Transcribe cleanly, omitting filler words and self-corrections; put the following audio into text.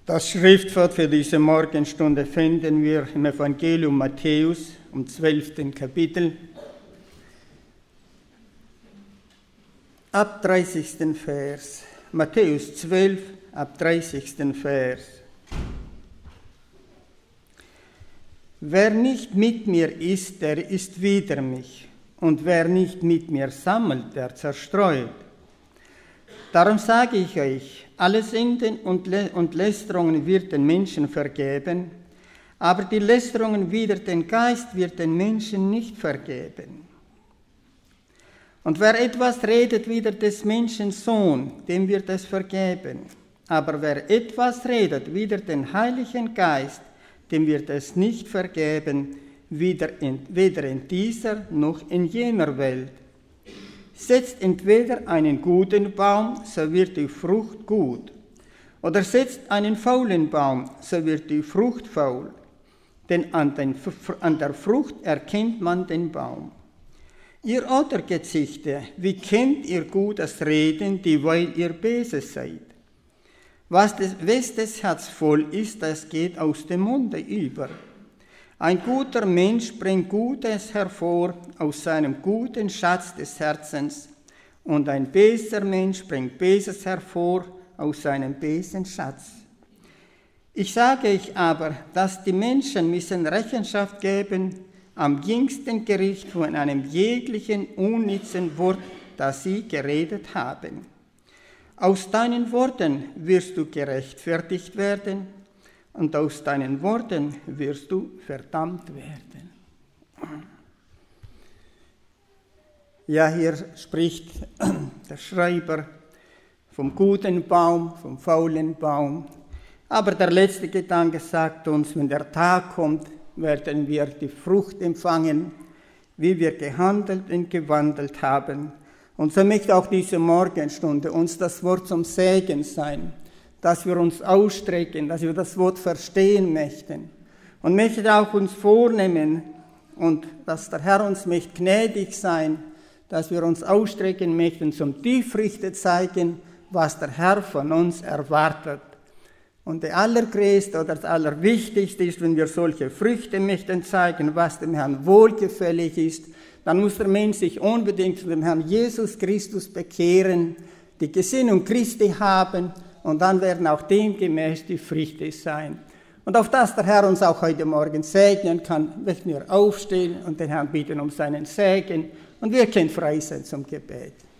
Das Schriftwort für diese Morgenstunde finden wir im Evangelium Matthäus im 12. Kapitel, ab 30. Vers. Matthäus 12, ab 30. Vers. Wer nicht mit mir ist, der ist wider mich. Und wer nicht mit mir sammelt, der zerstreut. Darum sage ich euch, alle Sünden und Lästerungen wird den Menschen vergeben, aber die Lästerungen wider den Geist wird den Menschen nicht vergeben. Und wer etwas redet wider des Menschen Sohn, dem wird es vergeben. Aber wer etwas redet wider den Heiligen Geist, dem wird es nicht vergeben, weder in dieser noch in jener Welt. Setzt entweder einen guten Baum, so wird die Frucht gut, oder setzt einen faulen Baum, so wird die Frucht faul. Denn an der Frucht erkennt man den Baum. Ihr Ottergesichte, wie kennt ihr gutes Reden, dieweil ihr böse seid? Wes des Herz voll ist, das geht aus dem Munde über. Ein guter Mensch bringt Gutes hervor aus seinem guten Schatz des Herzens, und ein böser Mensch bringt Böses hervor aus seinem bösen Schatz. Ich sage euch aber, dass die Menschen müssen Rechenschaft geben am jüngsten Gericht von einem jeglichen unnützen Wort, das sie geredet haben. Aus deinen Worten wirst du gerechtfertigt werden, und aus deinen Worten wirst du verdammt werden. Ja, hier spricht der Schreiber vom guten Baum, vom faulen Baum. Aber der letzte Gedanke sagt uns, wenn der Tag kommt, werden wir die Frucht empfangen, wie wir gehandelt und gewandelt haben. Und so möchte auch diese Morgenstunde uns das Wort zum Segen sein, dass wir uns ausstrecken, dass wir das Wort verstehen möchten. Und möchte auch uns vornehmen, und dass der Herr uns möchte gnädig sein, dass wir uns ausstrecken möchten, zum die Früchte zeigen, was der Herr von uns erwartet. Und der allergrößte oder das allerwichtigste ist, wenn wir solche Früchte möchten zeigen, was dem Herrn wohlgefällig ist, dann muss der Mensch sich unbedingt zu dem Herrn Jesus Christus bekehren, die Gesinnung Christi haben, und dann werden auch demgemäß die Früchte sein. Und auf das der Herr uns auch heute Morgen segnen kann, möchten wir aufstehen und den Herrn bitten um seinen Segen. Und wir können frei sein zum Gebet.